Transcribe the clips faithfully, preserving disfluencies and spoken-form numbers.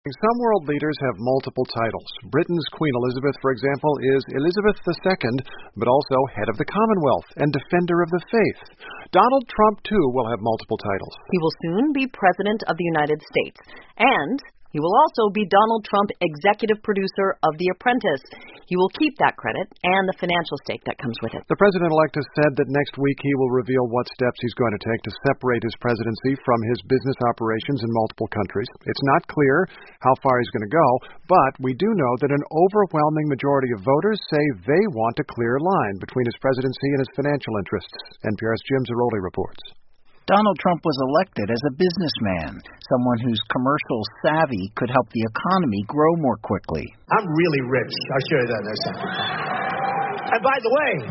Some world leaders have multiple titles. Britain's Queen Elizabeth, for example, is Elizabeth the Second, but also head of the Commonwealth and defender of the faith. Donald Trump, too, will have multiple titles. He will soon be President of the United States, and he will also be Donald Trump, executive producer of The Apprentice. He will keep that credit and the financial stake that comes with it. The president-elect has said that next week he will reveal what steps he's going to take to separate his presidency from his business operations in multiple countries. It's not clear how far he's going to go, but we do know that an overwhelming majority of voters say they want a clear line between his presidency and his financial interests. N P R's Jim Zarroli reports. Donald Trump was elected as a businessman, someone whose commercial savvy could help the economy grow more quickly. I'm really rich. I'll show you that next time. And by the way,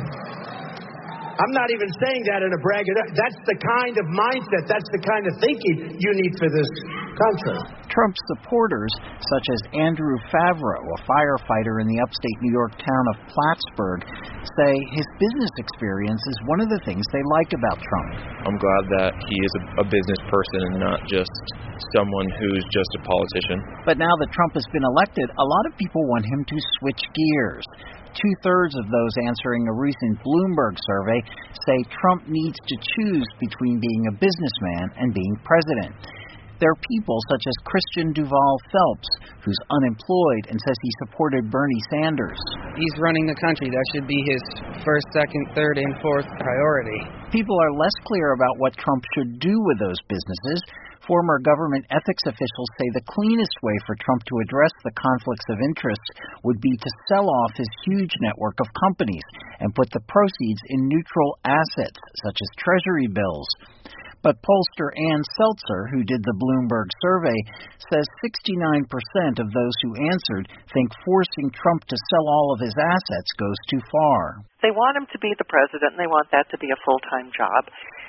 I'm not even saying that in a bragging. That's the kind of mindset, that's the kind of thinking you need for this country. Trump's supporters, such as Andrew Favreau, a firefighter in the upstate New York town of Plattsburgh, say his business experience is one of the things they like about Trump. I'm glad that he is a, a business person and not just someone who's just a politician. But now that Trump has been elected, a lot of people want him to switch gears. Two-thirds of those answering a recent Bloomberg survey say Trump needs to choose between being a businessman and being president. There are people such as Christian Duval Phelps, who's unemployed and says he supported Bernie Sanders. He's running the country. That should be his first, second, third, and fourth priority. People are less clear about what Trump should do with those businesses. Former government ethics officials say the cleanest way for Trump to address the conflicts of interest would be to sell off his huge network of companies and put the proceeds in neutral assets, such as treasury bills. But pollster Ann Seltzer, who did the Bloomberg survey, says sixty-nine percent of those who answered think forcing Trump to sell all of his assets goes too far. They want him to be the president, and they want that to be a full-time job.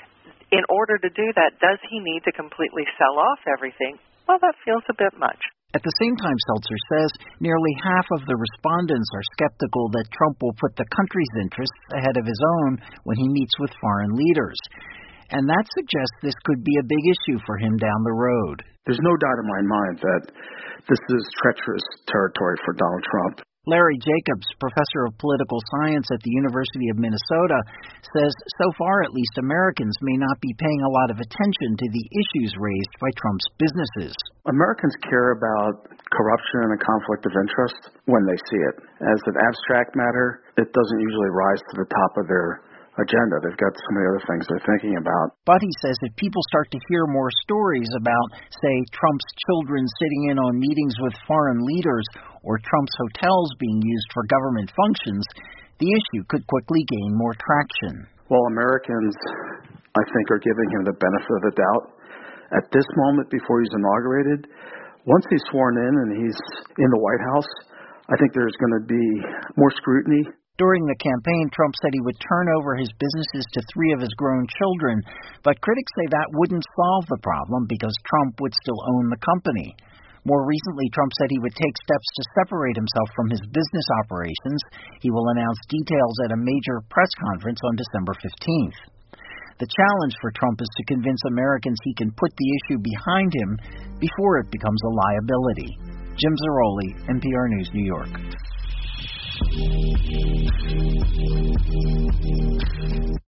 In order to do that, does he need to completely sell off everything? Well, that feels a bit much. At the same time, Seltzer says nearly half of the respondents are skeptical that Trump will put the country's interests ahead of his own when he meets with foreign leaders. And that suggests this could be a big issue for him down the road. There's no doubt in my mind that this is treacherous territory for Donald Trump. Larry Jacobs, professor of political science at the University of Minnesota, says so far at least Americans may not be paying a lot of attention to the issues raised by Trump's businesses. Americans care about corruption and conflict of interest when they see it. As an abstract matter, it doesn't usually rise to the top of their agenda. They've got so many other things they're thinking about. But he says if people start to hear more stories about, say, Trump's children sitting in on meetings with foreign leaders or Trump's hotels being used for government functions, the issue could quickly gain more traction. Well, Americans, I think, are giving him the benefit of the doubt. At this moment, before he's inaugurated, once he's sworn in and he's in the White House, I think there's going to be more scrutiny. During the campaign, Trump said he would turn over his businesses to three of his grown children, but critics say that wouldn't solve the problem because Trump would still own the company. More recently, Trump said he would take steps to separate himself from his business operations. He will announce details at a major press conference on December fifteenth. The challenge for Trump is to convince Americans he can put the issue behind him before it becomes a liability. Jim Zarroli, N P R News, New York.